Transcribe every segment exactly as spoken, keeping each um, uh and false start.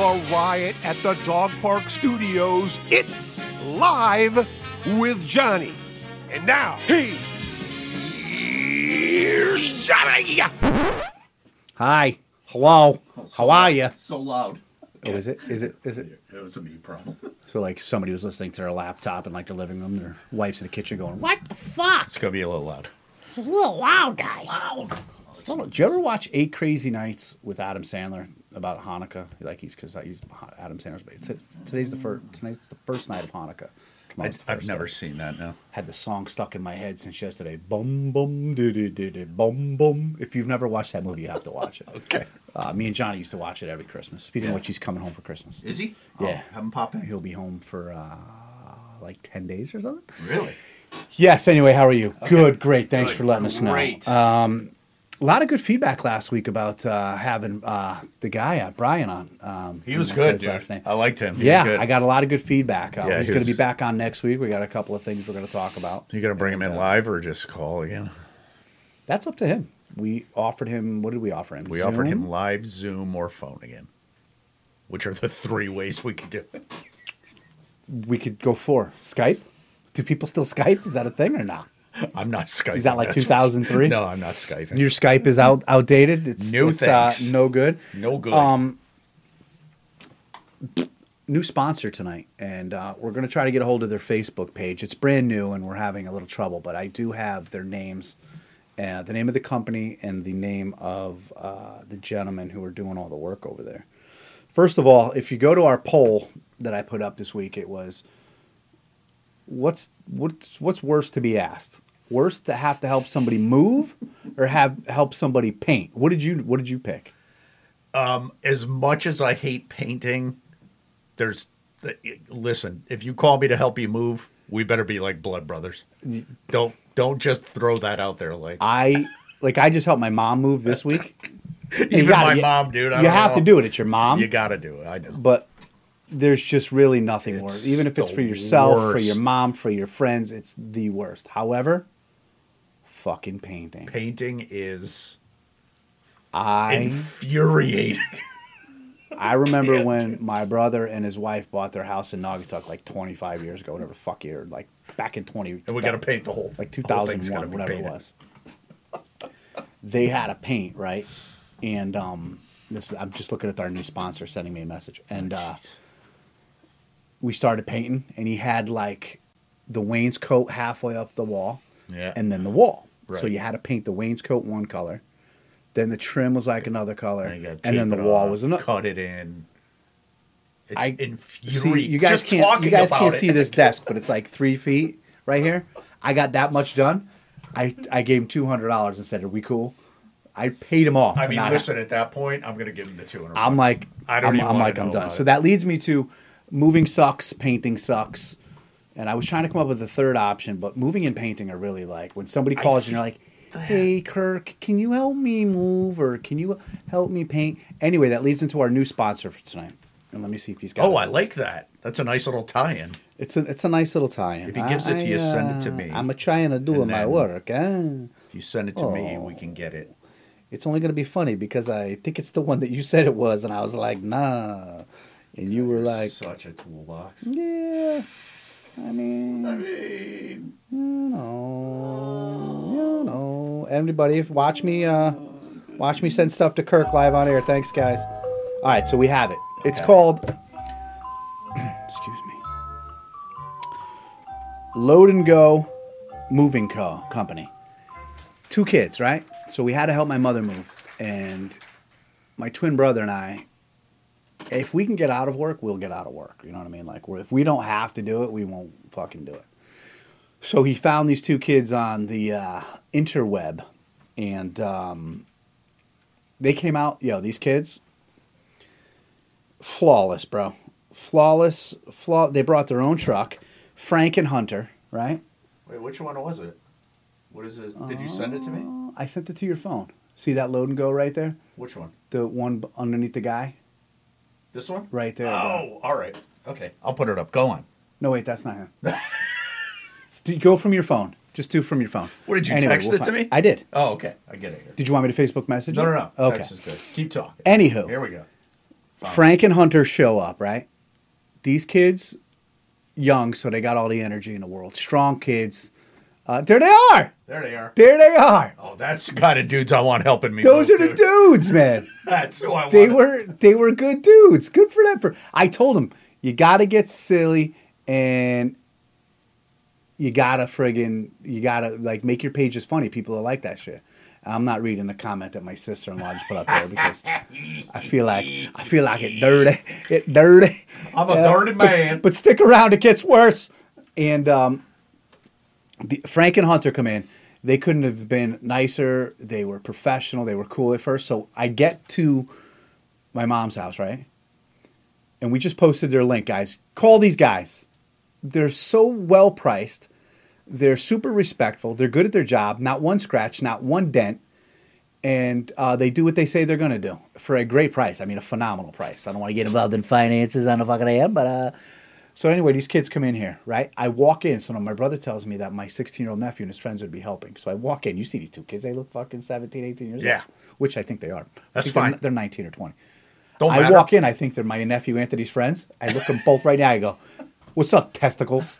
a riot at the Dog Park Studios. It's Live with Johnny. And now, here's Johnny. Hi. Hello. Oh, so How are you? So loud. Oh, is it? Is it? Is it? It was a me problem. So, like, somebody was listening to their laptop in, like, their living room. Their wife's in the kitchen going, "What the fuck? It's going to be a little loud. It's a little loud, guys." Loud. Did you ever watch Eight Crazy Nights with Adam Sandler about Hanukkah? Like, he's because he's Adam Sandler's. It's, today's the first. Tonight's the first night of Hanukkah. I, the I've first never day. seen that, no. Had the song stuck in my head since yesterday. Bum bum doo doo doo doo bum bum. If you've never watched that movie, you have to watch it. Okay. Uh, me and Johnny used to watch it every Christmas. Speaking Yeah. of which, he's coming home for Christmas. Is he? Yeah. Oh, have him pop in. He'll be home for uh, like ten days or something. Really? Yes. Anyway, how are you? Okay. Good. Great. Thanks Good. for letting us know. Great. Um, a lot of good feedback last week about uh, having uh, the guy, uh, Brian, on. Um, He was I said good, his dude. last name. I liked him. He yeah, was good. I got a lot of good feedback. Uh, Yeah, he's he going to was- be back on next week. We got a couple of things we're going to talk about. You going to bring him in And, uh, live or just call again? That's up to him. We offered him. What did we offer him? We Zoom? offered him live, Zoom, or phone again, which are the three ways we could do it. We could go for Skype. Do people still Skype? Is that a thing or not? I'm not Skyping. Is that like that's two thousand three? No, I'm not Skyping. Your Skype is out outdated. It's No it's, uh, thanks. no good. No good. Um, new sponsor tonight, and uh, we're going to try to get a hold of their Facebook page. It's brand new, and we're having a little trouble, but I do have their names, uh, the name of the company, and the name of uh, the gentlemen who are doing all the work over there. First of all, if you go to our poll that I put up this week, it was what's what's what's worse to be asked? Worse to have to help somebody move, or have help somebody paint? What did you What did you pick? Um, as much as I hate painting, there's listen. If you call me to help you move, we better be like blood brothers. Don't don't just throw that out there like I like I just helped my mom move this week. even You gotta- my you- mom, dude. I You don't have know. to do it. It's your mom. You got to do it. I know. But there's just really nothing It's worse. Even if it's the for yourself, for worst. your mom, for your friends, it's the worst. However, fucking painting. Painting is I infuriating. I remember can't when do it. my brother and his wife bought their house in Naugatuck like twenty-five years ago, whatever fuck year, like back in twenty. And we got to paint the whole thing. like two The whole thousand thing's gotta one, be whatever it painted. was. They had a paint, right? And um, this I'm just looking at our new sponsor sending me a message, and uh, we started painting, and he had like the wainscot halfway up the wall, Yeah. and then the wall. So Right. you had to paint the wainscot one color, then the trim was like another color, And, you gotta and then tape the it wall off, was another. Cut it in. It's I- infuriating. See, you guys Just can't. talking You guys about can't it. see this desk, but it's like three feet right here. I got that much done. I I gave him two hundred dollars and said, "Are we cool?" I paid him off. I for mean, not- listen. At that point, I'm going to give him the two hundred. I'm like, I don't I'm, even I'm wanna like, I'm know done. about So it. that leads me to moving sucks, painting sucks, and I was trying to come up with a third option, but moving and painting are really like when somebody calls you and you're like, "Hey, Kirk, can you help me move or can you help me paint?" Anyway, that leads into our new sponsor for tonight. And let me see if he's got. Oh, it. I like that. That's a nice little tie-in. It's a it's a nice little tie-in. If he gives it to you, send it to me. I'm a trying to do And my then- work. Eh? If you send it to me, Oh. we can get it. It's only going to be funny because I think it's the one that you said it was, and I was like, nah. And you were You're like, such a toolbox. yeah. I mean, I mean, you know, you know. Everybody, watch me. Uh, watch me send stuff to Kirk live on air. Thanks, guys. All right, so we have it. It's Okay. called. Excuse me. Load and Go Moving Co. Company. Two kids, right? So we had to help my mother move, and my twin brother and I. If we can get out of work, we'll get out of work. You know what I mean? Like, we're, if we don't have to do it, we won't fucking do it. So he found these two kids on the uh, interweb, and um, they came out. Yo, these kids, flawless, bro, flawless. Flaw. They brought their own truck. Frank and Hunter, right? wait, which one was it? What is this? Did you send it to me? Uh, I sent it to your phone. See that load and go right there? Which one? The one b- underneath the guy, This one? right there. bro. Oh, all right. Okay, I'll put it up. Go on. No, wait, that's not him. Do you go from your phone. Just do from your phone. What, did you Anyway, text we'll it to find- me? I did. Oh, okay. I get it here. Did you want me to Facebook message No, you? no, no. Okay. Text is good. Keep talking. Anywho, Here we go. Frank and Hunter show up, right? These kids, young, so they got all the energy in the world. Strong kids. Uh, there they are. There they are. There they are. Oh, that's the kind of dudes I want helping me. Those move, are the dude. dudes, man. That's who I want. They were they were good dudes. Good for them. For I told them you got to get silly and you gotta friggin' you gotta like make your pages funny. People are like that shit. I'm not reading the comment that my sister-in-law just put up there because I feel like I feel like it dirty, it dirty. I'm a Uh, dirty but- man. But, stick around, it gets worse. And um, the, Frank and Hunter come in. They couldn't have been nicer. They were professional. They were cool at first. So I get to my mom's house, right? And we just posted their link, guys. Call these guys. They're so well priced. They're super respectful. They're good at their job. Not one scratch, not one dent. And uh, they do what they say they're going to do for a great price. I mean, a phenomenal price. I don't want to get involved in finances on the fucking am, but uh, so anyway, these kids come in here, right? I walk in. So my brother tells me that my sixteen-year-old nephew and his friends would be helping. So I walk in. You see these two kids. They look fucking seventeen, eighteen years Yeah. old. Which I think they are. I That's think they're- fine. They're nineteen or twenty. Don't I matter. walk in. I think they're my nephew Anthony's friends. I look them both right now. I go, "What's up, testicles?"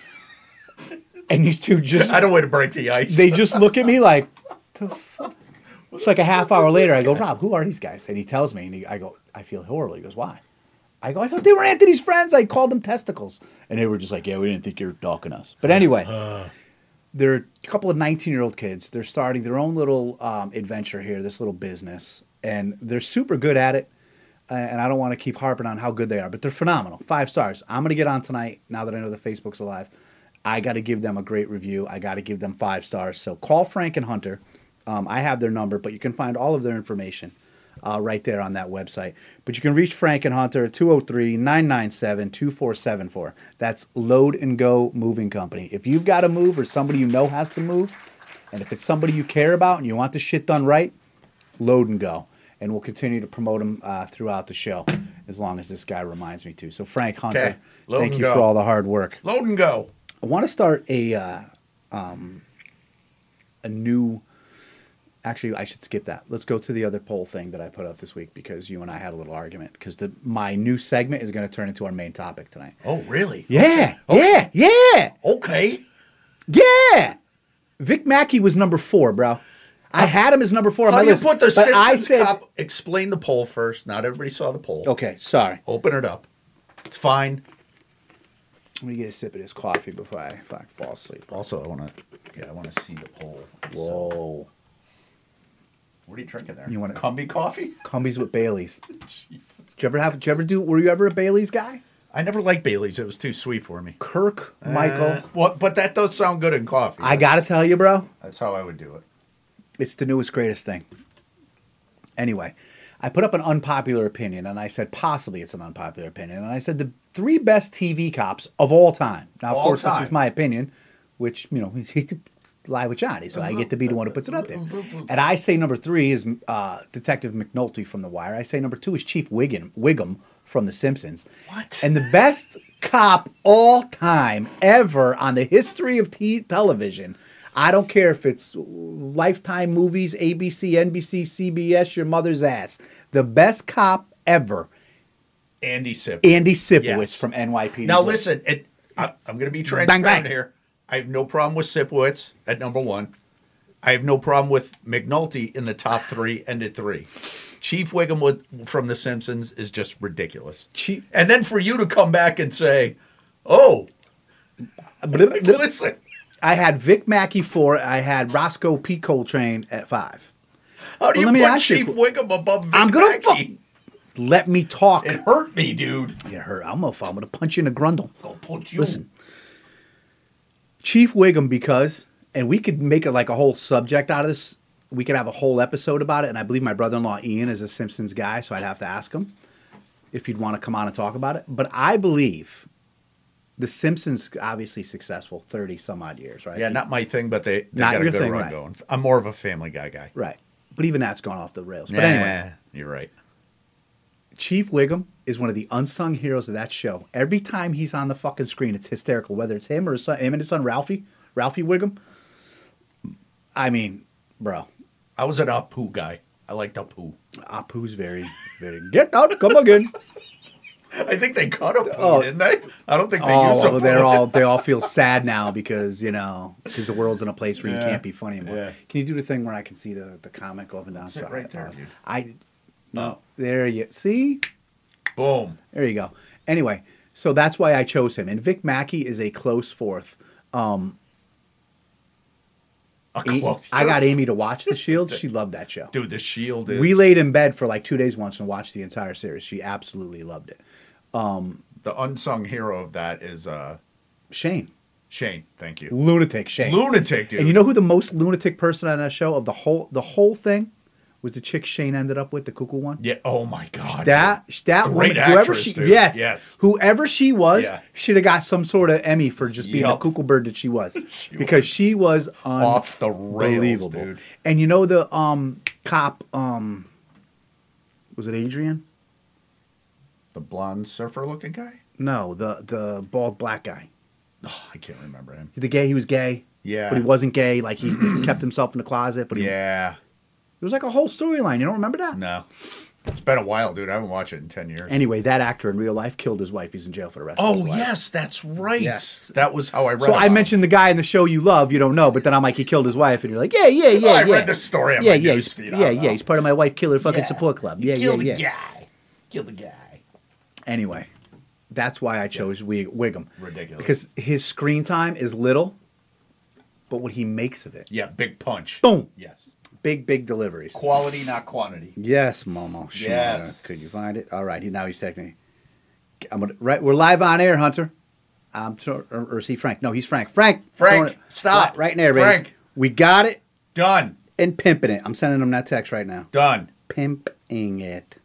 And these two just I don't want to break the ice. they just look at me like, the fuck? It's like a half hour later. I go, Rob, who are these guys? And he tells me, and he, I go, I feel horrible. He goes, why? I go, I thought they were Anthony's friends. I called them testicles. And they were just like, yeah, we didn't think you were talking to us. But anyway, they're a couple of nineteen-year-old kids. They're starting their own little um, adventure here, this little business. And they're super good at it. Uh, and I don't want to keep harping on how good they are, but they're phenomenal. Five stars. I'm going to get on tonight, now that I know the Facebook's alive. I got to give them a great review. I got to give them five stars. So call Frank and Hunter. Um, I have their number, but you can find all of their information uh, right there on that website. But you can reach Frank and Hunter at two oh three, nine nine seven, two four seven four. That's Load and Go Moving Company. If you've got to move or somebody you know has to move, and if it's somebody you care about and you want the shit done right, Load and Go. And we'll continue to promote them uh, throughout the show as long as this guy reminds me to. So Frank Hunter, Okay. Load thank and you go. for all the hard work. Load and go. I want to start a uh, um, a new. Actually, I should skip that. Let's go to the other poll thing that I put up this week because you and I had a little argument. Because my new segment is going to turn into our main topic tonight. Oh, really? Yeah, yeah, yeah, Okay. yeah. Vic Mackey was number four, bro. I had him as number four on How my do you list. put the but Simpsons I said, cop? Explain the poll first. Not everybody saw the poll. okay, sorry. Open it up. It's fine. Let me get a sip of this coffee before I, if I fall asleep. Also, I want to. Yeah, I want to see the poll. So, Whoa. what are you drinking there? You wanna- Cumby coffee? Cumbies with Baileys. Jesus. Did you ever have? Did you ever do? Were you ever a Baileys guy? I never liked Bailey's. It was too sweet for me. Kirk, Michael. Uh, well, but that does sound good in coffee. I gotta tell you, bro. That's how I would do it. It's the newest, greatest thing. Anyway, I put up an unpopular opinion, and I said possibly it's an unpopular opinion, and I said the three best T V cops of all time. Now, of All course, time. this is my opinion, which you know, lie with Johnny, so I get to be the one who puts it up there. And I say number three is uh, Detective McNulty from The Wire. I say number two is Chief Wiggum, Wiggum from The Simpsons. What? And the best cop all time ever on the history of t- television. I don't care if it's Lifetime movies, A B C, N B C, C B S, your mother's ass. The best cop ever, Andy Sip. Andy Sipowicz Yes. from N Y P D. Now listen, it, I, I'm going to be transparent bang. here. I have no problem with Sipowicz at number one. I have no problem with McNulty in the top three and at three. Chief Wiggum with, from The Simpsons is just ridiculous. Chief- And then for you to come back and say, "Oh, listen, I had Vic Mackey four. I had Roscoe P. Coltrane at five. how do Well, you let me put ask you- Chief Wiggum above Vic I'm gonna Mackey?" fuck- Let me talk. It hurt me, dude. It hurt. I'm gonna, I'm gonna punch you in the grundle. I'll punch you. Listen, Chief Wiggum, because, and we could make it like a whole subject out of this. We could have a whole episode about it, and I believe my brother-in-law Ian is a Simpsons guy, so I'd have to ask him if he'd want to come on and talk about it. But I believe the Simpsons obviously successful, thirty some odd years, right? Yeah, not my thing, but they, they Not got a your good thing, run right. going. I'm more of a Family Guy guy. right. But even that's gone off the rails. But Nah, anyway, you're right. Chief Wiggum is one of the unsung heroes of that show. Every time he's on the fucking screen, it's hysterical. Whether it's him or his son, him and his son Ralphie, Ralphie Wiggum. I mean, bro, I was an Apu guy. I like Apu. Apu's very, very. Get out, come again. I think they cut Apu, Oh. didn't they? I don't think they Oh, use well, Apu. they're all they all feel sad now because you know because the world's in a place where you Yeah. can't be funny anymore. Yeah. Can you do the thing where I can see the, the comic go up and down? That's it Sorry, right there, uh, dude. I no, Oh. there you see. Boom. There you go. Anyway, so that's why I chose him. And Vic Mackey is a close fourth. Um, A A- close- I got Amy to watch The Shield. She loved that show. Dude, The Shield is... We laid in bed for like two days once and watched the entire series. She absolutely loved it. The unsung hero of that is uh, Shane. Shane. Thank you. Lunatic Shane. Lunatic, dude. And you know who the most lunatic person on that show of the whole the whole thing was the chick Shane ended up with, the cuckoo one? Yeah. Oh, my God. That that Great woman, whoever actress, she dude. yes, Yes. whoever she was, Yeah. should have got some sort of Emmy for just being Yup. the cuckoo bird that she was, She because was she was off the rails, unbelievable. dude. And you know the um cop um was it Adrian? The blonde surfer-looking guy? No, the the bald black guy. Oh, I can't remember him. The gay, he was gay. Yeah. But he wasn't gay. Like he kept himself in the closet. But he, Yeah. it was like a whole storyline. You don't remember that? No. It's been a while, dude. I haven't watched it in ten years. Anyway, that actor in real life killed his wife. He's in jail for the rest of his Oh, life. yes. That's right. Yes. That was how I read So I about mentioned the guy in the show you love, you don't know, but then I'm like, he killed his wife, and you're like, yeah, yeah, yeah, I yeah. read this story on yeah, my yeah, news he's, feed. I yeah, don't yeah. know. He's part of my wife killer fucking Yeah. support club. You Yeah, killed yeah, the yeah. guy. Kill the guy. Anyway, that's why I chose Wig- Wiggum. Ridiculous. Because his screen time is little, but what he makes of it, Yeah, big punch. boom, Yes. big, big deliveries. Quality, not quantity. Yes, Momo. Sure. Yes. Could you find it? All right. He, now he's texting me. I'm gonna, right. We're live on air, Hunter. I'm sorry, or, or is he Frank? No, he's Frank. Frank. Frank, throwing it stop. Right, right in there, baby. Frank. We got it Done. and pimping it. I'm sending him that text right now. Done. Pimping it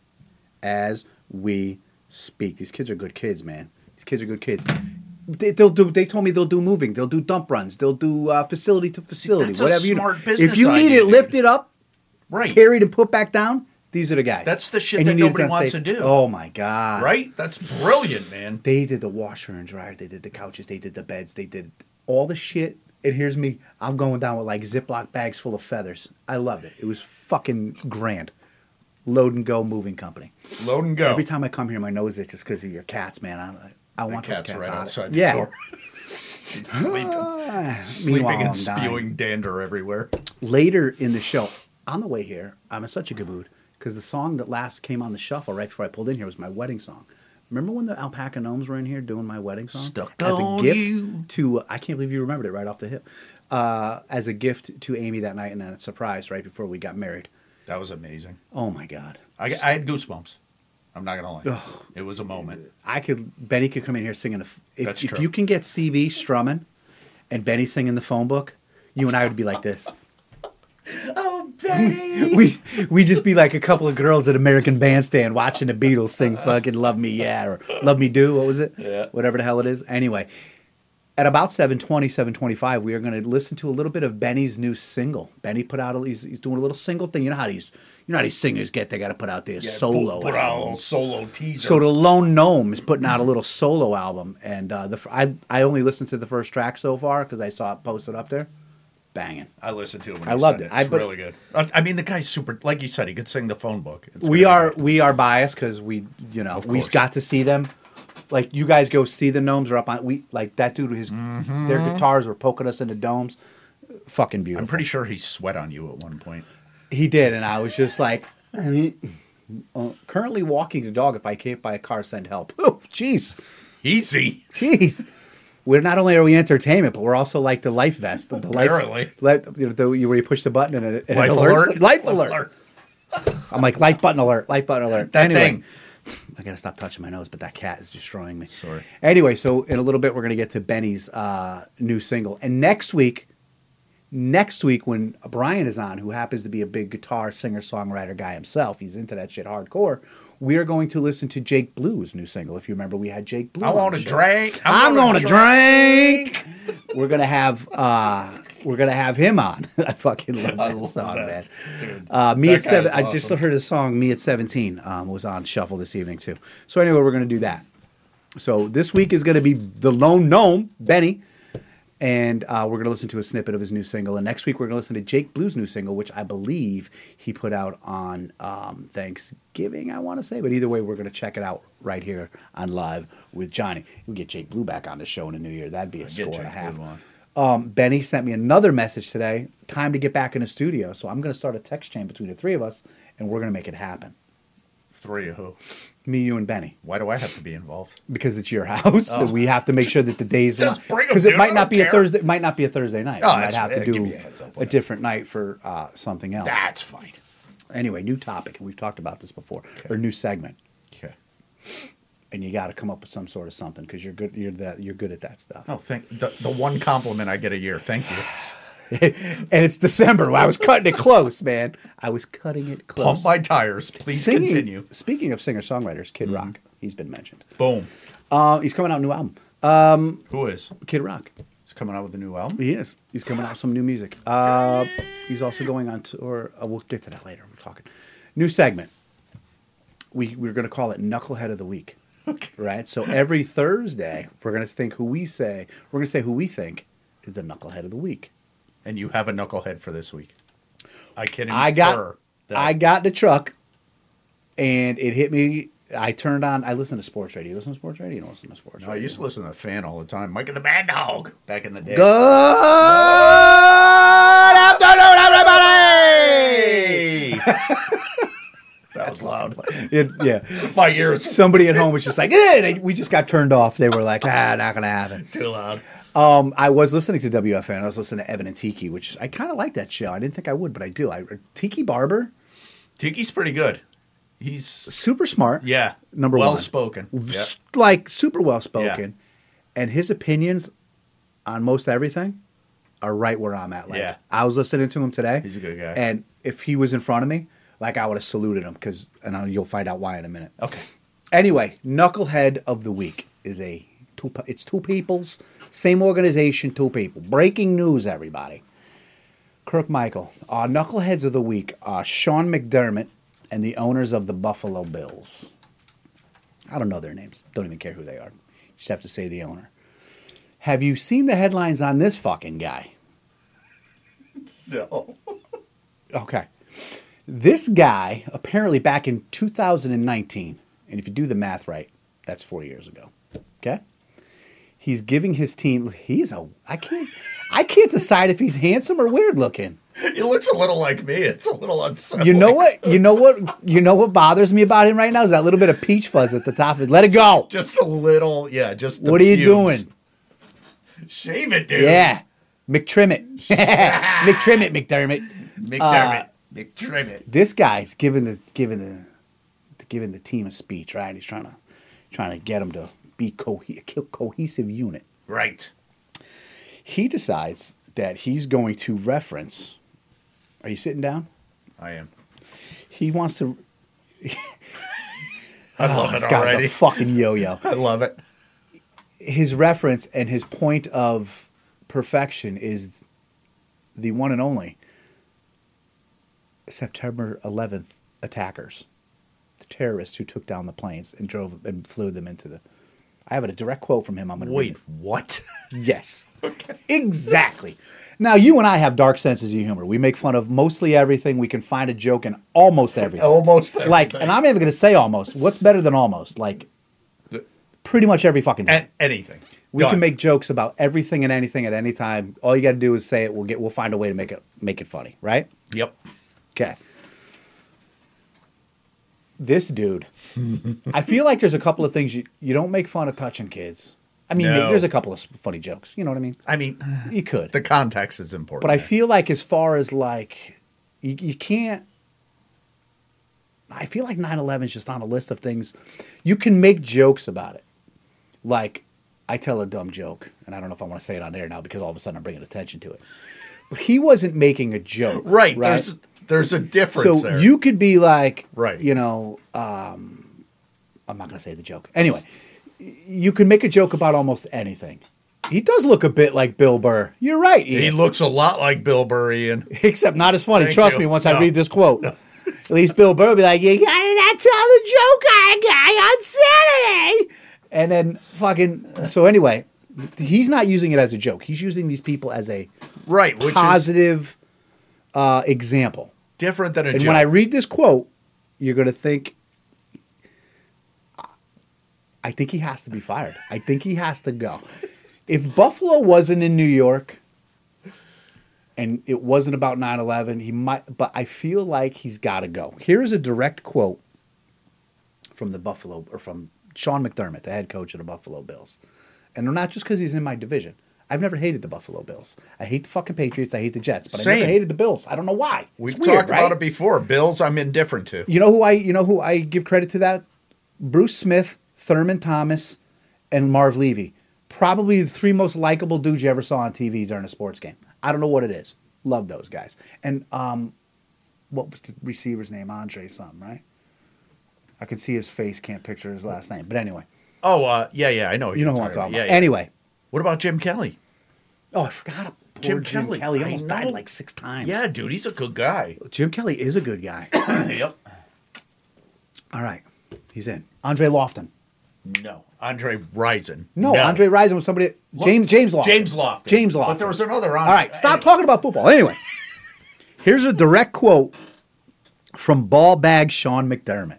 as we speak. These kids are good kids, man. These kids are good kids. They, they'll do. They told me they'll do moving. They'll do dump runs. They'll do uh, facility to facility. that's a whatever you smart know. business If you need idea, it dude. lifted up, Right. carried and put back down, these are the guys. That's the shit And that you need nobody to wants say, to do. Oh my god! Right? That's brilliant, man. They did the washer and dryer. They did the couches. They did the beds. They did all the shit. And here's me. I'm going down with like Ziploc bags full of feathers. I loved it. It was fucking grand. Load and go moving company. Load and go. Every time I come here, my nose itches because of your cats, man. I, I the want those cat's cats right out. outside the yeah. door. She's sleeping. Meanwhile, sleeping I'm and dying. spewing dander everywhere. Later in the show, on the way here, I'm in such a good mood because the song that last came on the shuffle right before I pulled in here was my wedding song. Remember when the alpaca gnomes were in here doing my wedding song? Stuck as a on gift you. to I can't believe you remembered it right off the hip. Uh, as a gift to Amy that night and then a surprise right before we got married. That was amazing. Oh my god! I, I had goosebumps. I'm not gonna lie. Ugh. It was a moment. I could Benny could come in here singing. A, if That's if true. you can get C B strumming and Benny singing the phone book, you and I would be like this. Oh, Betty! we we just be like a couple of girls at American Bandstand watching the Beatles sing fucking "Love Me Yeah" or "Love Me Do." What was it? Yeah. Whatever the hell it is. Anyway, at about seven twenty, seven twenty-five, we are going to listen to a little bit of Benny's new single. Benny put out a, he's, he's doing a little single thing. You know how these you know how these singers get? They got to put out their Yeah, solo Put, put out a little albums. solo teaser. So the Lone Gnome is putting out a little solo album, and uh, the f- I I only listened to the first track so far because I saw it posted up there. Banging. I listened to it when I you loved said it. it. I- It's but- really good. I, I mean, the guy's super. Like you said, he could sing the phone book. It's We gonna be are good. we are biased because we you know Of we course. got to see them. Like you guys go see the gnomes are up on we like that dude. His Mm-hmm. their guitars were poking us in the domes. Fucking beautiful. I'm pretty sure he sweat on you at one point. He did, and I was just like, uh, currently walking the dog. If I can't buy a car, send help. Oh, jeez, Easy. jeez. We're not only are we entertainment, but we're also like the life vest. The Apparently. life, like, you know, the, where you push the button and it, and Life it alerts. alert. Life alert. I'm like life button alert. Life button alert. That anyway, thing. I gotta stop touching my nose, but that cat is destroying me. Sorry. Anyway, so in a little bit we're gonna get to Benny's uh, new single, and next week, next week when Brian is on, who happens to be a big guitar singer songwriter guy himself, he's into that shit hardcore. We are going to listen to Jake Blue's new single. If you remember, we had Jake Blue. I on want the to show. drink. I'm, gonna going to drink. We're gonna have uh, we're gonna have him on. I fucking love that I love song, that, man. dude. Uh, me That at seven. guy's I just awesome. heard his song. Me at seventeen um, was on shuffle this evening too. So anyway, we're gonna do that. So this week is gonna be the Lone Gnome, Benny, And uh, we're going to listen to a snippet of his new single. And next week, we're going to listen to Jake Blue's new single, which I believe he put out on um, Thanksgiving, I want to say. But either way, we're going to check it out right here on Live with Johnny. We'll get Jake Blue back on the show in the new year. That'd be a I'll score get and a Jake half. Blue on. Um, Benny sent me another message today. Time to get back in the studio. So I'm going to start a text chain between the three of us, and we're going to make it happen. Three of who? Me, you, and Benny. Why do I have to be involved? Because it's your house, Oh. and we have to make sure that the days Just bring 'em, because it dude. might I not don't be a care. Thursday. It might not be a Thursday night. Oh, we might that's have fine. to Give do me a heads up a with it. different night for uh, something else. That's fine. Anyway, new topic, and we've talked about this before, or new segment, Okay. and you got to come up with some sort of something because you're good. You're that. You're good at that stuff. Oh, thank the, the one compliment I get a year. Thank you. And it's December. I was cutting it close, man. I was cutting it close. Pump my tires. Please Singing- continue. Speaking of singer-songwriters, Kid Rock, he's been mentioned. Boom. Uh, he's coming out with a new album. Who is? Kid Rock. He's coming out with a new album. He is. He's coming out with some new music. Uh, he's also going on tour. Uh, we'll get to that later. We're talking. New segment. We, we're going to call it Knucklehead of the Week. Okay. Right? So every Thursday, we're going to think who we say, we're going to say who we think is the Knucklehead of the Week. And you have a knucklehead for this week. I can infer I got that. I got the truck, and it hit me. I turned on. I listen to sports radio. You listen to sports radio? You don't listen to sports No, I radio. used to listen to the fan all the time. Mike and the Mad Dog back in the day. Good afternoon, everybody. That was loud. It- yeah. My ears Somebody at home was just like, eh, they- we just got turned off. They were like, ah, not going to happen. too loud. Um, I was listening to W F N. I was listening to Evan and Tiki, which I kind of like that show. I didn't think I would, but I do. I Tiki Barber, Tiki's pretty good. He's super smart. yeah, Number well one. spoken. Yeah. S- Like, super well spoken. Yeah. And his opinions on most everything are right where I'm at. Like, Yeah. I was listening to him today. He's a good guy. And if he was in front of me, like, I would have saluted him, because, and I'll, you'll find out why in a minute. Okay. Anyway, Knucklehead of the Week is a two. pe- It's two people's same organization, two people. Breaking news, everybody. Kirk Michael, uh, Knuckleheads of the Week, uh, Sean McDermott, and the owners of the Buffalo Bills. I don't know their names. Don't even care who they are. You just have to say the owner. Have you seen the headlines on this fucking guy? No. Okay. This guy, apparently back in two thousand nineteen, and if you do the math right, that's four years ago. Okay? He's giving his team, he's a, I can't, I can't decide if he's handsome or weird looking. He looks a little like me. It's a little unsettling. You know what? You know what? You know what bothers me about him right now is that little bit of peach fuzz at the top of it. Let it go. Just a little, yeah. Just the What are you pubes. doing? Shave it, dude. Yeah. McTrimmett. McTrimmett, McDermott. McDermott. McTrimmett. This guy's giving the giving the giving the team a speech, right? He's trying to trying to get them to be co- a cohesive unit. Right. He decides that he's going to reference. Are you sitting down? I am. He wants to. I love Oh, this it guy's already. a fucking yo-yo. I love it. His reference and his point of perfection is the one and only September eleventh attackers, the terrorists who took down the planes and drove and flew them into the. I have a direct quote from him. I'm going to Wait, what? Yes, exactly. Now you and I have dark senses of humor. We make fun of mostly everything. We can find a joke in almost everything. Almost everything. Like, and I'm even going to say almost. What's better than almost? Like, pretty much every fucking thing. And anything. We Done. can make jokes about everything and anything at any time. All you got to do is say it. We'll get. We'll find a way to make it make it funny, right? Yep. Okay. This dude, I feel like there's a couple of things you you don't make fun of touching kids. I mean, No. there's a couple of funny jokes. You know what I mean? I mean, You could, the context is important. but I feel like as far as like, you, you can't. I feel like nine eleven is just on a list of things. You can make jokes about it. Like, I tell a dumb joke, and I don't know if I want to say it on air now because all of a sudden I'm bringing attention to it. But he wasn't making a joke. right, Right. There's there's a difference So there. you could be like, Right. you know, um, I'm not going to say the joke. Anyway, you can make a joke about almost anything. He does look a bit like Bill Burr. You're right, Ian. He looks a lot like Bill Burr, Ian. Except not as funny. Thank Trust you. me, once No. I read this quote. At least Bill Burr will be like, you gotta not tell the joke I got on Saturday. And then fucking, so anyway, He's not using it as a joke. He's using these people as a Right, which is positive uh, example. different than a And joke. when I read this quote, you're going to think, I think he has to be fired. I think he has to go. If Buffalo wasn't in New York and it wasn't about nine eleven, he might, but I feel like he's got to go. Here's a direct quote from the Buffalo, or from Sean McDermott, the head coach of the Buffalo Bills. And they're not just because he's in my division. I've never hated the Buffalo Bills. I hate the fucking Patriots. I hate the Jets, but I Same. never hated the Bills. I don't know why. We've It's weird, talked right? about it before. Bills, I'm indifferent to. You know who I you know who I give credit to that? Bruce Smith, Thurman Thomas, and Marv Levy. Probably the three most likable dudes you ever saw on T V during a sports game. I don't know what it is. Love those guys. And um, what was the receiver's name? Andre something, right? I can see his face, can't picture his last name. But anyway, Oh, uh, yeah, yeah, I know. what you know you're who I'm talking Yeah, about. yeah. Anyway, What about Jim Kelly? oh, I forgot about Jim Jim Kelly. Kelly. He I almost died know. like six times. Yeah, dude, he's a good guy. Jim Kelly is a good guy. Yep. All right, he's in. Andre Lofton. No. Andre Rison. No, Andre Rison was somebody. James James Lofton. James Lofton. James Lofton. But there was another Andre. All right, stop talking about football. Anyway, here's a direct quote from ball bag Sean McDermott.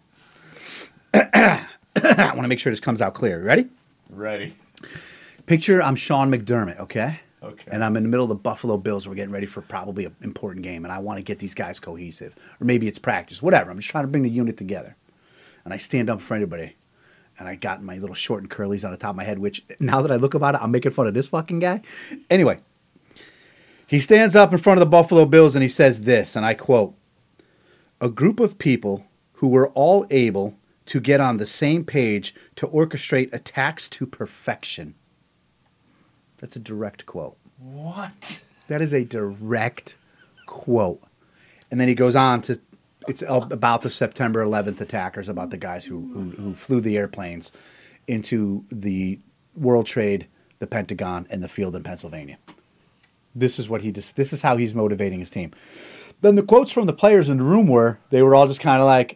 I want to make sure this comes out clear. You ready? Ready. Picture I'm Sean McDermott, okay? Okay. And I'm in the middle of the Buffalo Bills. We're getting ready for probably an important game, and I want to get these guys cohesive. Or maybe it's practice, whatever. I'm just trying to bring the unit together. And I stand up for everybody. And I got my little short and curlies on the top of my head, which now that I look about it, I'm making fun of this fucking guy. Anyway, he stands up in front of the Buffalo Bills and he says this, and I quote, "A group of people who were all able to get on the same page to orchestrate attacks to perfection." That's a direct quote. What? That is a direct quote. And then he goes on to, it's about the September eleventh attackers, about the guys who, who, who flew the airplanes into the World Trade, the Pentagon, and the field in Pennsylvania. This is what he just, this is how he's motivating his team. Then the quotes from the players in the room were, they were all just kind of like,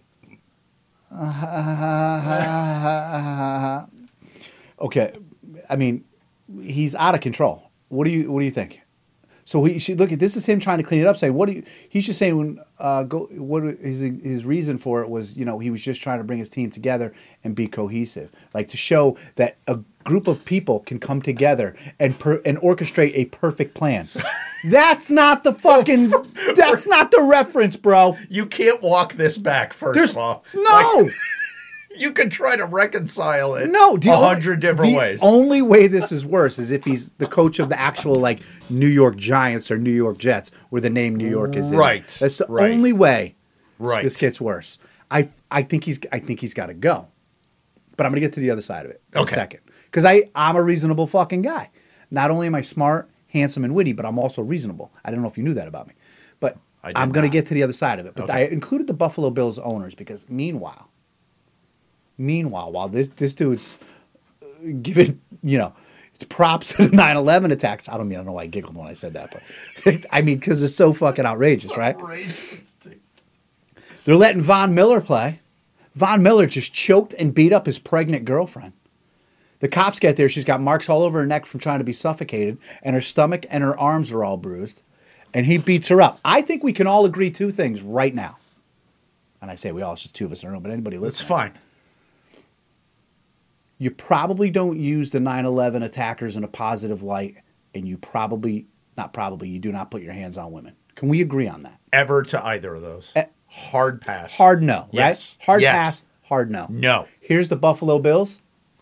okay. I mean, he's out of control. What do you what do you think? So he should look at this is him trying to clean it up, saying what do you, he's just saying when uh, go what his his reason for it was, you know, he was just trying to bring his team together and be cohesive, like to show that a group of people can come together and per, and orchestrate a perfect plan. That's not the fucking that's not the reference, bro. You can't walk this back, first There's of all. no. Like, you can try to reconcile it No, the a only- hundred different the ways. only way this is worse is if he's the coach of the actual like New York Giants or New York Jets, where the name New York is in it. Right, That's the right. only way Right. this gets worse. I I think he's I think he's got to go, but I'm gonna get to the other side of it in Okay. a second because I I'm a reasonable fucking guy. Not only am I smart, handsome, and witty, but I'm also reasonable. I don't know if you knew that about me, but I did I'm gonna not. get to the other side of it. But Okay. I included the Buffalo Bills owners because meanwhile. Meanwhile, while this this dude's uh, giving, you know, props to the nine eleven attacks, I don't mean I don't know why I giggled when I said that, but I mean because it's so fucking outrageous, right? They're letting Von Miller play. Von Miller just choked and beat up his pregnant girlfriend. The cops get there. She's got marks all over her neck from trying to be suffocated, and her stomach and her arms are all bruised. And he beats her up. I think we can all agree two things right now. And I say we all, it's just two of us in a room, but anybody It's listening. fine. You probably don't use the nine eleven attackers in a positive light, and you probably, not probably, you do not put your hands on women. Can we agree on that? Ever to either of those. Eh, Hard pass. Hard no, Yes. right? Hard Yes. pass, hard no. No. Here's the Buffalo Bills.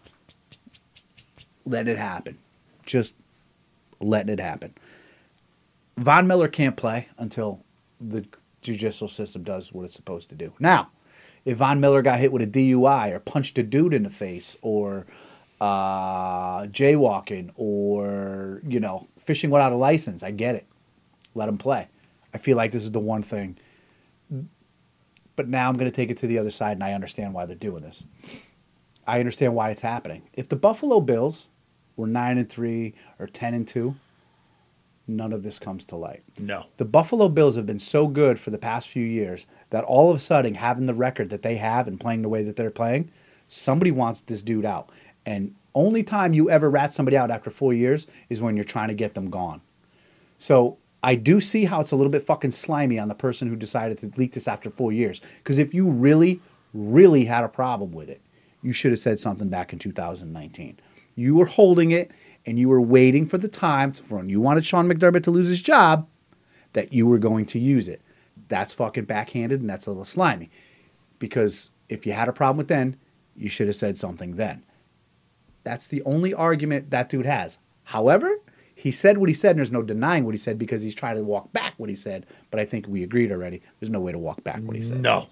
Let it happen. Just letting it happen. Von Miller can't play until the judicial system does what it's supposed to do. Now, if Von Miller got hit with a D U I or punched a dude in the face or uh, jaywalking or, you know, fishing without a license, I get it. Let him play. I feel like this is the one thing. But now I'm going to take it to the other side, and I understand why they're doing this. I understand why it's happening. If the Buffalo Bills were nine and three or ten and two, none of this comes to light. No. The Buffalo Bills have been so good for the past few years that all of a sudden, having the record that they have and playing the way that they're playing, somebody wants this dude out. And Only time you ever rat somebody out after four years is when you're trying to get them gone. So I do see how it's a little bit fucking slimy on the person who decided to leak this after four years. Because if you really, really had a problem with it, you should have said something back in two thousand nineteen. You were holding it, and you were waiting for the time for when you wanted Sean McDermott to lose his job, that you were going to use it. That's fucking backhanded, and that's a little slimy. Because if you had a problem with then, you should have said something then. That's the only argument that dude has. However, he said what he said, and there's no denying what he said because he's trying to walk back what he said. But I think we agreed already. There's no way to walk back what he said. No.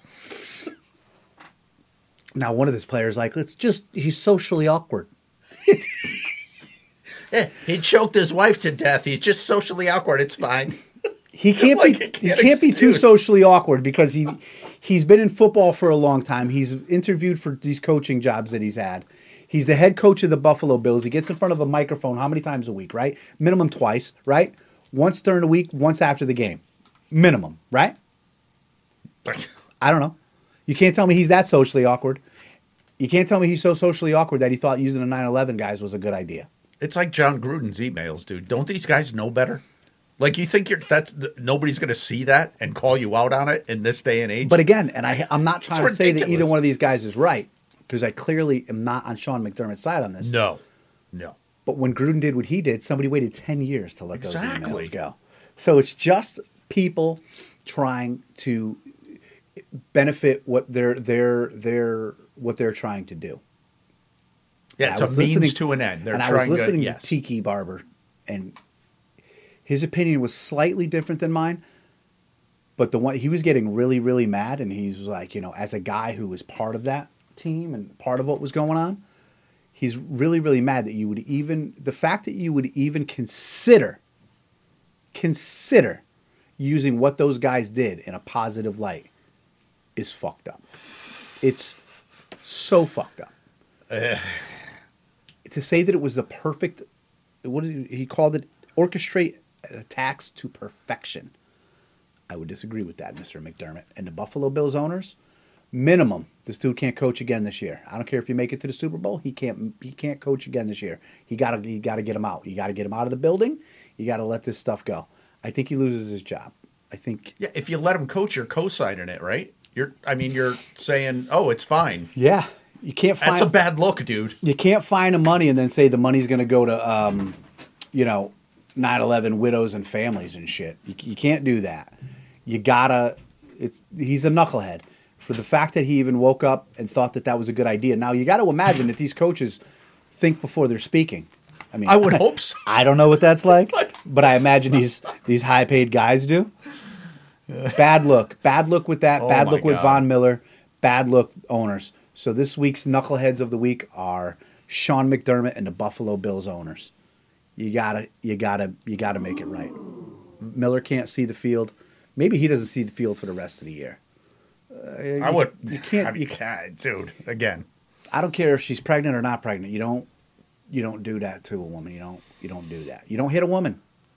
Now, one of his players like, it's just, he's socially awkward. Yeah, he choked his wife to death. He's just socially awkward. It's fine. He can't Like, be it he can't can't be too excuse. socially awkward because he he's been in football for a long time. He's interviewed for these coaching jobs that he's had. He's the head coach of the Buffalo Bills. He gets in front of a microphone how many times a week, right? Minimum twice, right? Once during the week, once after the game. Minimum, right? I don't know. You can't tell me he's that socially awkward. You can't tell me he's so socially awkward that he thought using the nine eleven guys was a good idea. It's like John Gruden's emails, dude. Don't these guys know better? Like, you think you're that's nobody's going to see that and call you out on it in this day and age? But again, and I, I'm not trying It's to say that ridiculous. either one of these guys is right because I clearly am not on Sean McDermott's side on this. no, no. But when Gruden did what he did, somebody waited ten years to let Exactly. those emails go. So it's just people trying to benefit what they're they're they're what they're trying to do. Yeah, And it's I a was means listening- to an end. They're and I trying was listening to, to yes. Tiki Barber, and his opinion was slightly different than mine. But the one he was getting really, really mad, and he was like, you know, as a guy who was part of that team and part of what was going on, he's really, really mad that you would even the fact that you would even consider consider using what those guys did in a positive light is fucked up. It's so fucked up. To say that it was the perfect, what did he, he called it? Orchestrate attacks to perfection. I would disagree with that, Mister McDermott. And the Buffalo Bills owners, minimum, this dude can't coach again this year. I don't care if you make it to the Super Bowl, he can't. He can't coach again this year. He got to. You got to get him out. You got to get him out of the building. You got to let this stuff go. I think he loses his job. I think. Yeah, if you let him coach, you're co-signing it, right? You're. I mean, you're saying, "Oh, it's fine." Yeah, you can't find. That's a bad look, dude. You can't find the money and then say the money's going to go to, um, you know, nine eleven widows and families and shit. You, you can't do that. You gotta. It's he's a knucklehead for the fact that he even woke up and thought that that was a good idea. Now you got to imagine that these coaches think before they're speaking. I mean, I would hope so. I don't know what that's like, but I imagine these these high paid guys do. Bad look, bad look with that. Oh bad my look with God. Von Miller. Bad look owners. So this week's knuckleheads of the week are Sean McDermott and the Buffalo Bills owners. You gotta, you gotta, you gotta make it right. Miller can't see the field. Maybe he doesn't see the field for the rest of the year. Uh, I would. You can't. I mean, you can't, dude. Again, I don't care if she's pregnant or not pregnant. You don't. You don't do that to a woman. You don't. You don't do that. You don't hit a woman.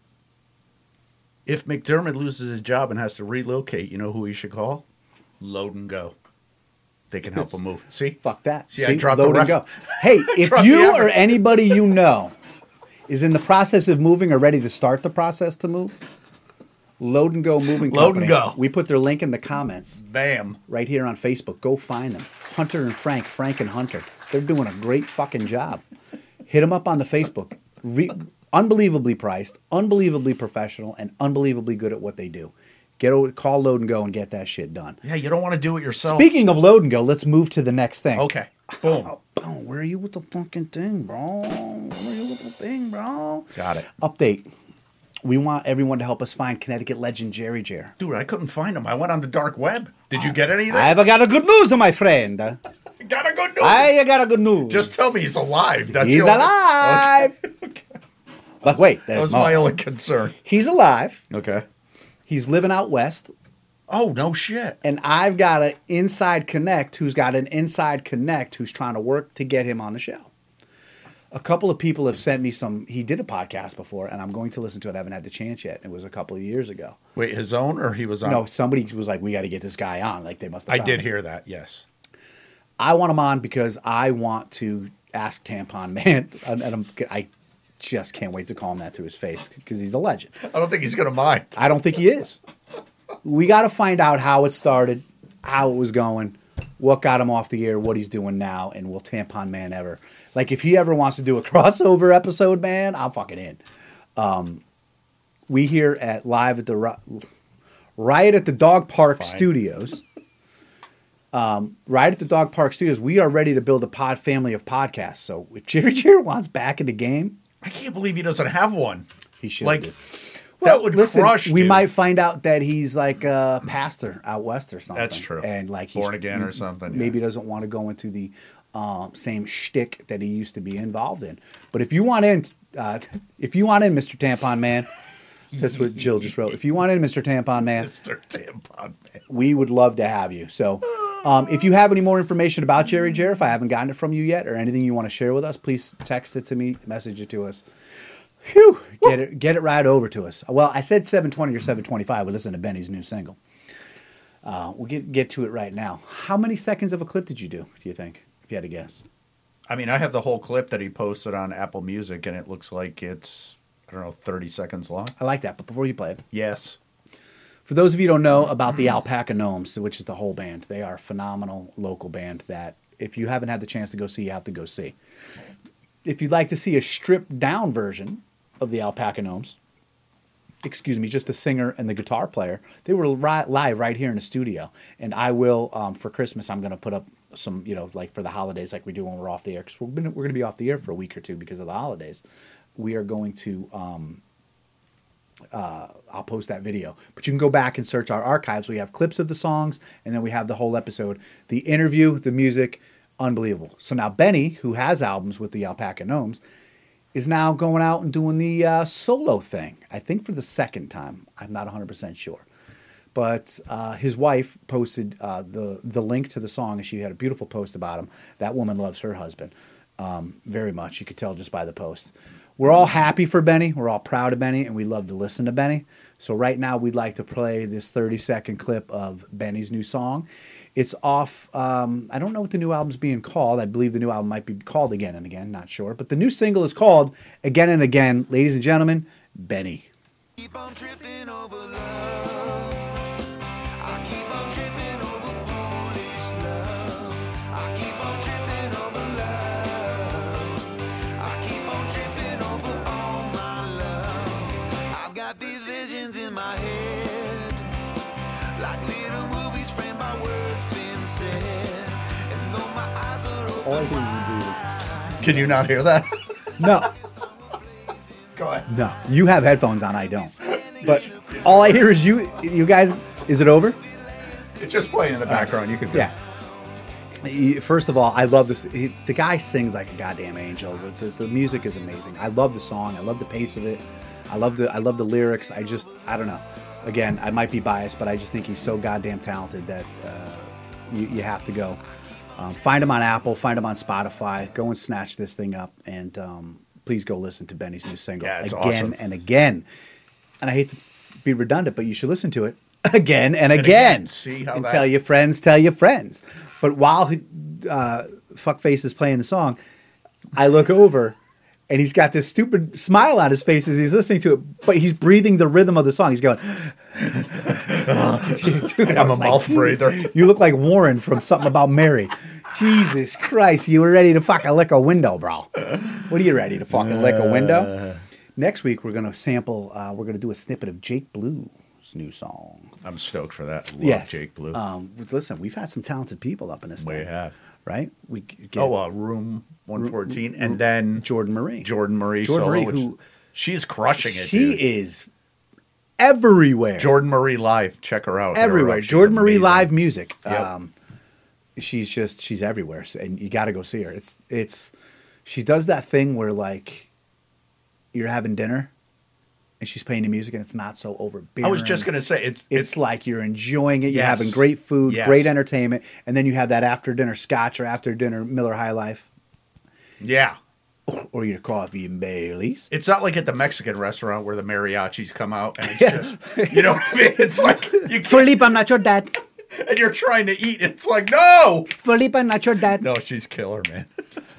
if McDermott loses his job and has to relocate, you know who he should call? Load and Go. They can help him move. See? Fuck that. See, I dropped the load and ref- go. Hey, if Dropped the you or advertisement. anybody you know is in the process of moving or ready to start the process to move, Load and Go Moving Load and Company. Go. We put their link in the comments Bam. right here on Facebook. Go find them. Hunter and Frank, Frank and Hunter. They're doing a great fucking job. Hit them up on the Facebook. Re- unbelievably priced, unbelievably professional, and unbelievably good at what they do. Get over, call Load and Go and get that shit done. Yeah, you don't want to do it yourself. Speaking of Load and Go, let's move to the next thing. Okay. Boom. Oh, boom. Where are you with the fucking thing, bro? Where are you with the thing, bro? Got it. Update. We want everyone to help us find Connecticut legend Jerry Jer. Dude, I couldn't find him. I went on the dark web. Did you get anything? I've got a good news, my friend. I got a good news. got a good news. Just tell me he's alive. That's He's the only- alive. Okay. But wait, That there's was more. my only concern. He's alive. Okay. He's living out west. Oh, no shit. And I've got an inside connect who's got an inside connect who's trying to work to get him on the show. A couple of people have sent me some. He did a podcast before, and I'm going to listen to it. I haven't had the chance yet. It was a couple of years ago. Wait, his own or he was on? No, somebody was like, "We got to get this guy on." Like they must have. I found did him. hear that, yes. I want him on because I want to Ask Tampon Man. And I'm, I just can't wait to call him that to his face because he's a legend. I don't think he's going to mind. I don't think he is. We got to find out how it started, how it was going, what got him off the air, what he's doing now, and will Tampon Man ever. Like, if he ever wants to do a crossover episode, man, I'm fucking in. Um, we here at Live at the Riot at the Dog Park Studios. Um, Riot at the Dog Park Studios, we are ready to build a pod family of podcasts. So if Jerry Jerry wants back in the game, I can't believe he doesn't have one. He should. Like, do. That well, would listen, crush. We dude. might find out that he's like a pastor out west or something. That's true. And like he's born again or something. Maybe yeah. doesn't want to go into the um, same shtick that he used to be involved in. But if you want in, uh, if you want in, Mister Tampon Man, that's what Jill just wrote. If you want in, Mister Tampon Man, Mister Tampon Man, we would love to have you. So, um, if you have any more information about Jerry Jerry, if I haven't gotten it from you yet, or anything you want to share with us, please text it to me, message it to us. Whew, get it, get it right over to us. Well, I said seven twenty or seven twenty-five. We listen to Benny's new single. Uh, we'll get get to it right now. How many seconds of a clip did you do? Do you think, if you had to guess? I mean, I have the whole clip that he posted on Apple Music, and it looks like it's I don't know thirty seconds long. I like that. But before you play it, yes. For those of you who don't know about the Alpaca Gnomes, which is the whole band, they are a phenomenal local band that if you haven't had the chance to go see, you have to go see. If you'd like to see a stripped down version of the Alpaca Gnomes, excuse me, just the singer and the guitar player, they were ri- live right here in the studio. And I will, um, for Christmas, I'm going to put up some, you know, like for the holidays, like we do when we're off the air, because we're going we're to be off the air for a week or two because of the holidays. We are going to, um, uh, I'll post that video. But you can go back and search our archives. We have clips of the songs, and then we have the whole episode. The interview, the music, unbelievable. So now Benny, who has albums with the Alpaca Gnomes, is now going out and doing the uh, solo thing. I think for the second time. I'm not one hundred percent sure. But uh, his wife posted uh, the, the link to the song, and she had a beautiful post about him. That woman loves her husband um, very much. You could tell just by the post. We're all happy for Benny. We're all proud of Benny, and we love to listen to Benny. So right now we'd like to play this thirty-second clip of Benny's new song. It's off, um, I don't know what the new album's being called. I believe the new album might be called Again and Again, not sure. But the new single is called Again and Again. Ladies and gentlemen, Benny. Keep on tripping over love. I keep on tripping over foolish love. I keep on tripping over love. I keep on tripping over all my love. I've got these visions in my head, like little movies framed by words. All I hear is you. Can you not hear that? No. Go ahead. No. You have headphones on, I don't. But all I hear is you you guys, is it over? It's just playing in the background. You can do Yeah. He- First of all, I love this. He, the guy sings like a goddamn angel. The, the, the music is amazing. I love the song. I love the pace of it. I love the I love the lyrics. I just, I don't know. Again, I might be biased, but I just think he's so goddamn talented that uh, you, you have to go. Um, find him on Apple, find him on Spotify. Go and snatch this thing up, and um, please go listen to Benny's new single Yeah, it's again awesome. and again. And I hate to be redundant, but you should listen to it again and, And again. again, see how and that- tell your friends, tell your friends. But while he, uh, Fuckface is playing the song, I look over, and he's got this stupid smile on his face as he's listening to it, but he's breathing the rhythm of the song. He's going, Dude, I I'm a was like, mouth breather. You look like Warren from Something About Mary. Jesus Christ, you were ready to fucking lick a window, bro. What are you ready to fucking lick a window? Next week, we're going to sample, uh, we're going to do a snippet of Jake Blue's new song. I'm stoked for that. Love Yes. Jake Blue. Um, listen, we've had some talented people up in this we thing. have. Right? We get Oh, uh, Room one fourteen. And then Jordan Marie. Jordan Marie Jordan solo, Marie, which who- she's crushing it, She dude. is everywhere. Jordan Marie Live. Check her out. Hit her everywhere. up. She's Jordan Marie amazing. live music. Yep. Um, she's just she's everywhere, so- and you got to go see her. It's it's she does that thing where like you're having dinner, and she's playing the music, and it's not so overbearing. I was just gonna say it's It's, it's like you're enjoying it. You're Yes. having great food, Yes. great entertainment, and then you have that after dinner scotch or after dinner Miller High Life, yeah. or your coffee and Bailey's. It's not like at the Mexican restaurant where the mariachis come out and it's Yeah. just you know what I mean. It's like you Felipe, I'm not your dad. and you're trying to eat. It's like no, Felipe, I'm not your dad. no. She's killer, man.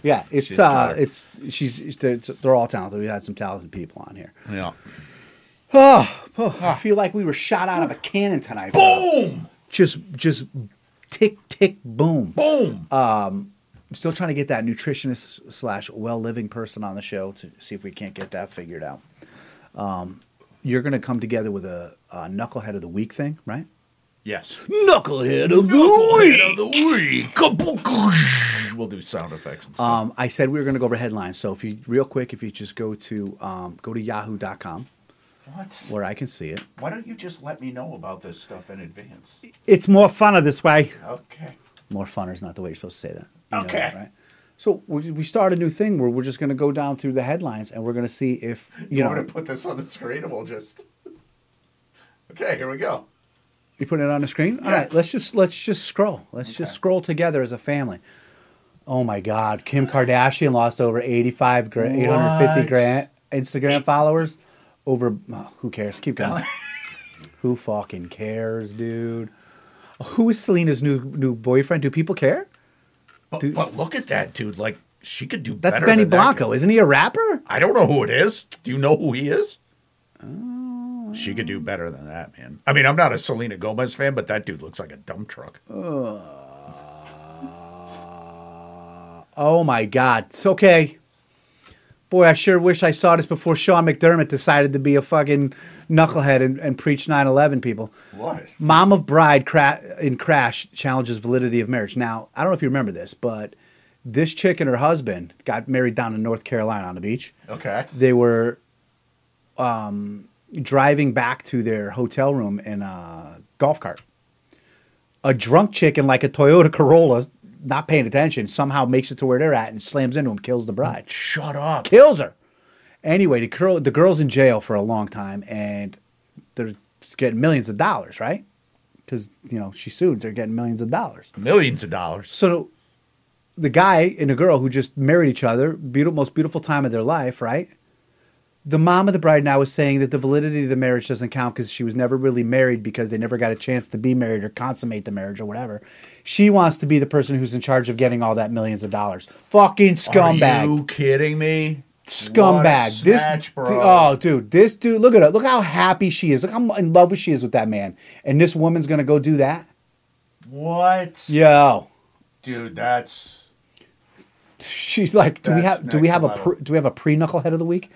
Yeah, it's She's uh, got her. it's she's they're, they're all talented. We had some talented people on here. Yeah. Oh, oh, I feel like we were shot out of a cannon tonight. bro. Boom! Just just tick tick boom. Boom! I'm still trying to get that nutritionist slash well living person on the show to see if we can't get that figured out. Um, you're gonna come together with a, a knucklehead of the week thing, right? yes. Knucklehead of the Knucklehead of the week. We'll do sound effects and stuff. Um, I said we were gonna go over headlines. So if you real quick, if you just go to um, go to yahoo dot com What? where I can see it. Why don't you just let me know about this stuff in advance? It's more funner this way. Okay. More funner is not the way you're supposed to say that. You know Okay. that, right? So we, we start a new thing where we're just going to go down through the headlines and we're going to see if you, You know. want to put this on the screen and we'll just. Okay, here we go. You putting it on the screen? All Yeah. right, let's just let's just scroll. Let's just Okay. scroll together as a family. Oh my God, Kim Kardashian lost over eighty-five grand, eight hundred fifty What? grand Instagram followers. Over oh, who cares? Keep going. Who fucking cares, dude? Who is Selena's new new boyfriend? Do people care? But, Dude. but look at that, dude. Like, she could do That's better. Benny than that Blanco, guy. isn't he a rapper? I don't know who it is. Do you know who he is? She could do better than that, man. I mean, I'm not a Selena Gomez fan, but that dude looks like a dump truck. Oh my God, it's okay. Boy, I sure wish I saw this before Sean McDermott decided to be a fucking knucklehead and, and preach nine eleven people. What? Mom of bride cra- in crash challenges validity of marriage. Now, I don't know if you remember this, but this chick and her husband got married down in North Carolina on the beach. Okay. They were um, driving back to their hotel room in a golf cart. A drunk chick in like a Toyota Corolla, not paying attention, somehow makes it to where they're at and slams into him, kills the bride. Shut up. Kills her. Anyway, the girl, the girl's in jail for a long time, and they're getting millions of dollars, right? Because, you know, she sued. They're getting millions of dollars. Millions of dollars. So the guy and the girl who just married each other, beautiful, most beautiful time of their life, right? The mom of the bride now is saying that the validity of the marriage doesn't count because she was never really married because they never got a chance to be married or consummate the marriage or whatever. She wants to be the person who's in charge of getting all that millions of dollars. Fucking scumbag. Are you kidding me? Scumbag. What a This snatch, bro. du- oh, dude, this dude. Look at her. Look how happy she is. Look how in love she is with that man. And this woman's gonna go do that. What? Yo, Dude, that's. she's like, do we That's have do we next have a level. pre, do we have a pre knucklehead of the week?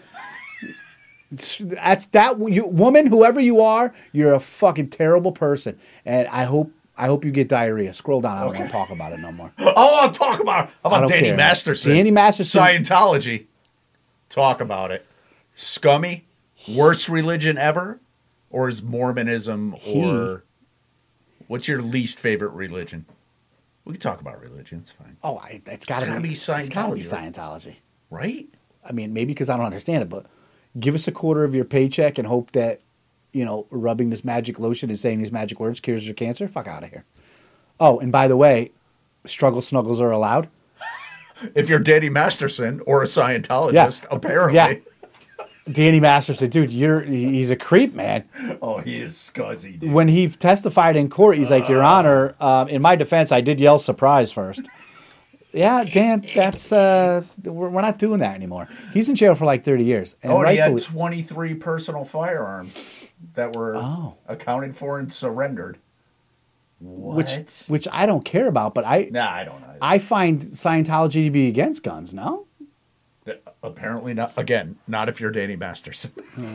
That's that you woman, whoever you are, you're a fucking terrible person. And I hope I hope you get diarrhea. Scroll down. I don't Okay. want to talk about it no more. Oh, I'll talk about it. How I about don't Danny care. Masterson? Danny Masterson- Scientology. Talk about it. Scummy. Worst religion ever? Or is Mormonism or. What's your least favorite religion? We can talk about religion. It's fine. Oh, I, it's got to gotta be It's got to be Scientology, right? Scientology. Right? I mean, maybe because I don't understand it, but give us a quarter of your paycheck and hope that, you know, rubbing this magic lotion and saying these magic words cures your cancer. Fuck out of here. Oh, and by the way, struggle snuggles are allowed. If you're Danny Masterson or a Scientologist, Yeah. apparently. Yeah. Danny Masterson, dude, you're he's a creep, man. Oh, he is scuzzy, dude. When he testified in court, he's like, Your Honor, um, in my defense, I did yell surprise first. Yeah, Dan, that's uh, we're, we're not doing that anymore. He's in jail for like thirty years, and Oh, and he had rightfully, twenty-three personal firearms that were Oh. accounted for and surrendered. What? which which I don't care about, but I Nah, I don't know. I find Scientology to be against guns. No, Apparently not. Again, not if you're Danny Masterson.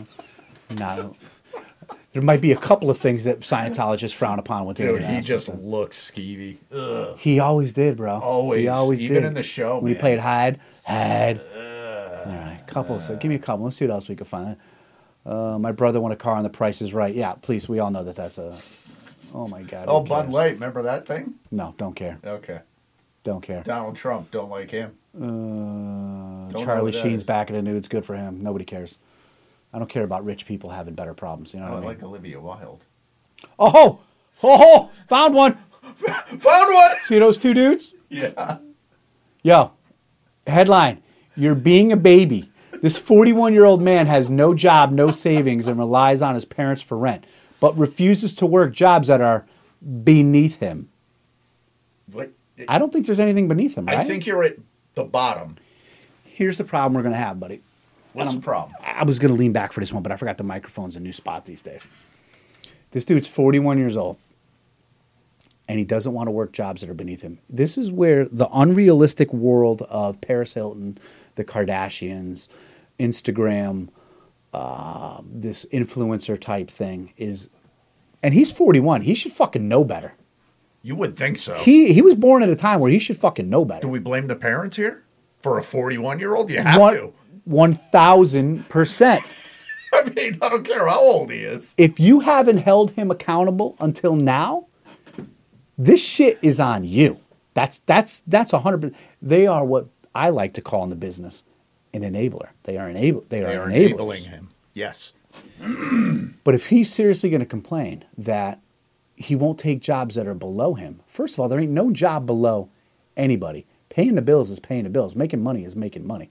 no. There might be a couple of things that Scientologists frown upon with Danny Dude, he just Masterson. looks skeevy. Ugh. He always did, bro. Always. He always Even did. in the show, when he man. played hide, hide. All right, couple. So give me a couple. Let's see what else we can find. Uh, my brother won a car, and the price is right. Yeah, please. We all know that that's a. Oh my God. Oh, who Bud cares? Light. Remember that thing? No, don't care. Okay. Don't care. Donald Trump. Don't like him. Uh, know Charlie what that Sheen's is. back in the nudes. Good for him. Nobody cares. I don't care about rich people having better problems. You know Oh, what I I mean? like Olivia Wilde. Oh, oh, found one. Found one! See those two dudes? Yeah. Yo, headline: You're being a baby. This forty-one-year-old man has no job, no savings, and relies on his parents for rent, but refuses to work jobs that are beneath him. What? I don't think there's anything beneath him, right? I think you're at The bottom. Here's the problem we're going to have, buddy. What's And the problem? I was going to lean back for this one, but I forgot the microphone's a new spot these days. This dude's forty-one years old, and he doesn't want to work jobs that are beneath him. This is where the unrealistic world of Paris Hilton, the Kardashians, Instagram, uh, this influencer type thing is. And he's forty-one. He should fucking know better. You would think so. He he was born at a time where he should fucking know better. Do we blame the parents here? For a forty-one-year-old? You have One, to. one thousand percent. I mean, I don't care how old he is. If you haven't held him accountable until now, this shit is on you. That's that's that's a hundred percent. They are what I like to call in the business an enabler. They are enable. They, They are, are enablers. enabling him. Yes. But if he's seriously going to complain that he won't take jobs that are below him, first of all, there ain't no job below anybody. Paying the bills is paying the bills. Making money is making money.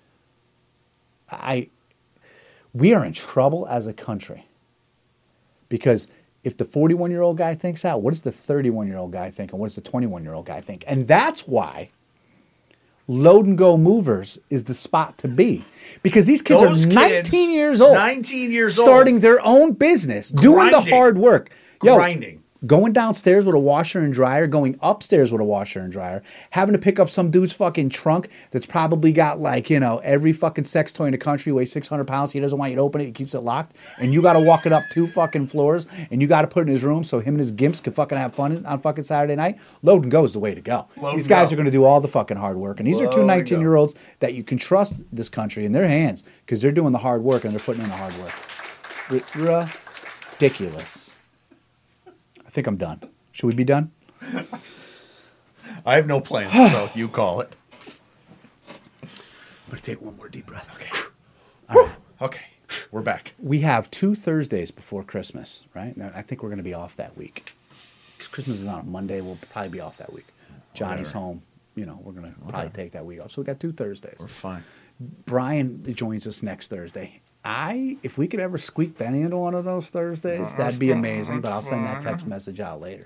I, we are in trouble as a country because if the forty-one-year-old guy thinks that, what does the thirty-one-year-old guy think, and what does the twenty-one-year-old guy think? And that's why Load and Go Movers is the spot to be, because these kids Those are kids, nineteen years old, nineteen years old, starting their own business, doing the Grinding. hard work. Yo, Grinding. going downstairs with a washer and dryer, going upstairs with a washer and dryer, having to pick up some dude's fucking trunk that's probably got like, you know, every fucking sex toy in the country weighs six hundred pounds. He doesn't want you to open it. He keeps it locked. And you got to walk it up two fucking floors and you got to put it in his room so him and his gimps can fucking have fun on fucking Saturday night. Load and Go is the way to go. Load These and guys go. are going to do all the fucking hard work. And these are two Load and go. nineteen-year-olds that you can trust this country in their hands because they're doing the hard work and they're putting in the hard work. R- ridiculous. I think I'm done. Should we be done? I have no plans, so you call it. I'm going to take one more deep breath. Okay. Okay. We're back. We have two Thursdays before Christmas, right? Now, I think we're going to be off that week. 'Cause Christmas is on a Monday. We'll probably be off that week. Johnny's Whatever. home. You know, we're going to probably take that week off. So we got two Thursdays. We're fine. Brian joins us next Thursday. I, if we could ever squeak Benny into one of those Thursdays, that'd be amazing. But I'll send that text message out later.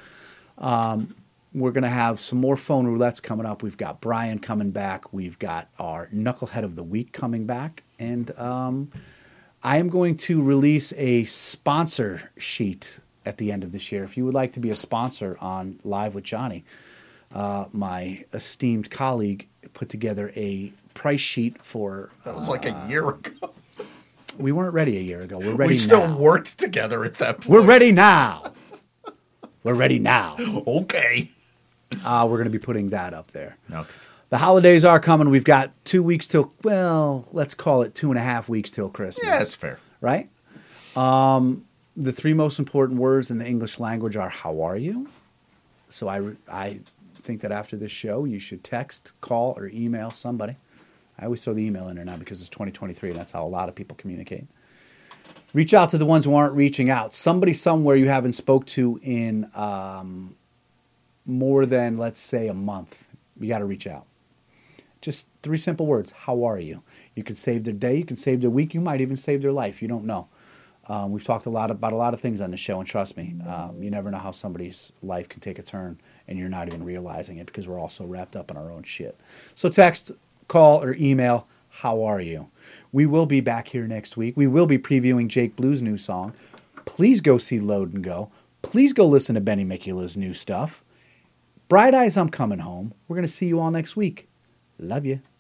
Um, we're going to have some more phone roulettes coming up. We've got Brian coming back. We've got our Knucklehead of the Week coming back. And um, I am going to release a sponsor sheet at the end of this year. If you would like to be a sponsor on Live with Johnny, uh, my esteemed colleague put together a price sheet for... That was like a year ago. We weren't ready a year ago. We're ready We still now. worked together at that point. We're ready now. We're ready now. Okay. Uh, we're going to be putting that up there. Okay. The holidays are coming. We've got two weeks till, well, let's call it two and a half weeks till Christmas. Yeah, that's fair. Right? Um, the three most important words in the English language are, how are you? So I, I think that after this show, you should text, call, or email somebody. I always throw the email in there now because it's twenty twenty-three, and that's how a lot of people communicate. Reach out to the ones who aren't reaching out. Somebody somewhere you haven't spoke to in um, more than, let's say, a month. You got to reach out. Just three simple words. How are you? You can save their day. You can save their week. You might even save their life. You don't know. Um, we've talked a lot about a lot of things on the show, and trust me, um, you never know how somebody's life can take a turn, and you're not even realizing it because we're all so wrapped up in our own shit. So text, call, or email, how are you? We will be back here next week. We will be previewing Jake Blue's new song. Please go see Load and Go. Please go listen to Benny Mikula's new stuff. Bright Eyes, I'm Coming Home. We're going to see you all next week. Love you.